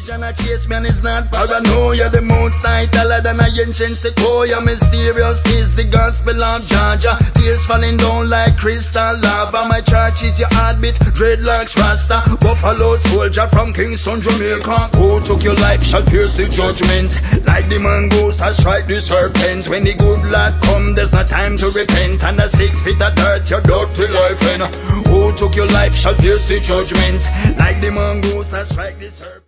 vision I chase man is not paranoia. The most high taller than a ancient sequoia. Mysterious is the gospel of Georgia. Tears falling down like crystal lava. My church is your heartbeat, dreadlocks rasta. Buffalo soldier from Kingston, Jamaica. Who took your life shall face the judgment. Like the mongoose I strike the serpent. When the good Lord come there's no time to repent. And the 6 feet of dirt your dirty life in. Who took your life shall face the judgment. Like the mongoose I strike the serpent.